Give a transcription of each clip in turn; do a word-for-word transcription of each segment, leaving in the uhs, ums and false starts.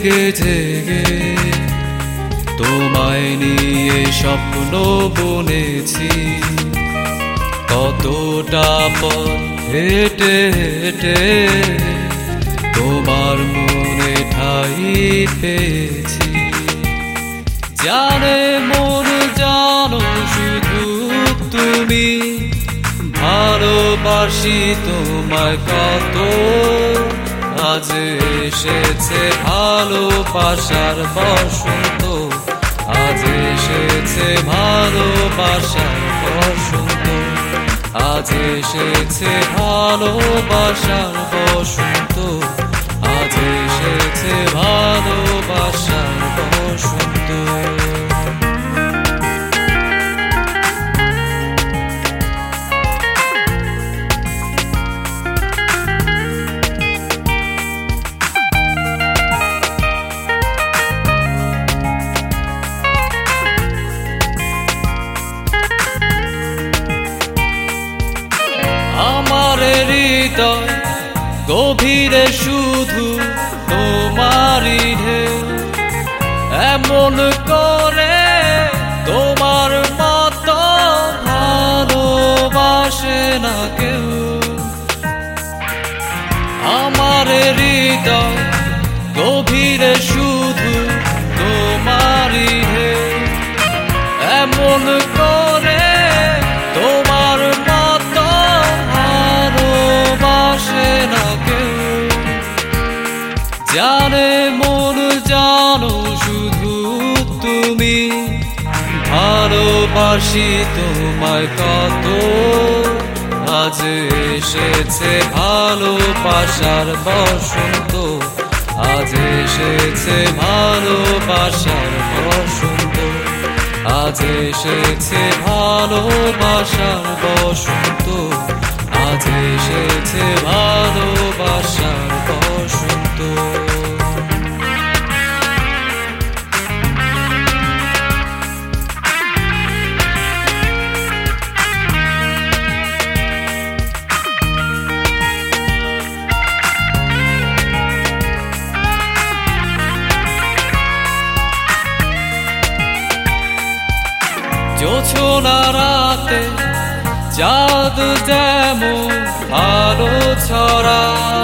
জেগে জেগে তোমায় নিয়ে স্বপ্ন বুনেছি, কতটা পথ হেঁটে হেঁটে তোমার মনে ঠাই পেয়েছি। জানে মন জানো শুধু তুমি, ভালোবাসি তোমায় কত। আজ এসেছে ভালোবাসার বসন্ত, আজ এসেছে ভালোবাসার বসন্ত, আজ এসেছে ভালোবাসার বসন্ত, আজ এসেছে ভালোবাসার বসন্ত। আমার হৃদয় গভীরে শুধু তোমারই ঢেউ, এমন করে তোমার মতো ভালোবাসে না কেউ। আমার হৃদয় গভীরে শুধু তোমারই ঢেউ, এমন করে তোমার মতো ভালোবাসে না কেউ। জানে মন জানো শুধু তুমি, ভালোবাসি তোমায় কত। আজ এসেছে ভালোবাসার বসন্ত, আজ এসেছে ভালোবাসার বসন্ত, আজ এসেছে ভালোবাসার বসন্ত, আজ এসেছে ভালোবাসার বসন্ত। জোছনা রাতে চাঁদ যেমন আলো ছড়া,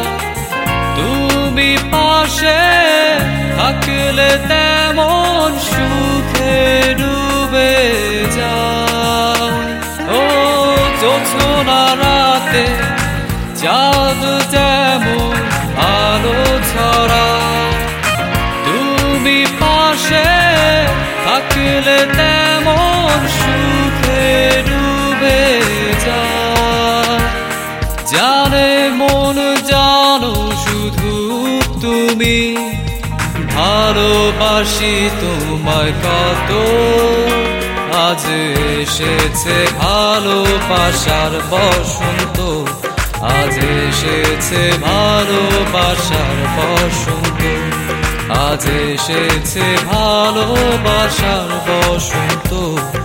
তুমি পাশে থাকলে তেমন সুখে ডুবে যায়। ও জোছনা রাতে চাঁদ যেমন আলো ছড়া, তুমি পাশে থাকলে তেমন সুখে ডুবে যায়। জানে মন জানো শুধু তুমি, ভালোবাসি তোমায় কত। আজ এসেছে ভালোবাসার বসন্ত, আজ এসেছে ভালোবাসার বসন্ত, আজ এসেছে ভালোবাসার বসন্ত।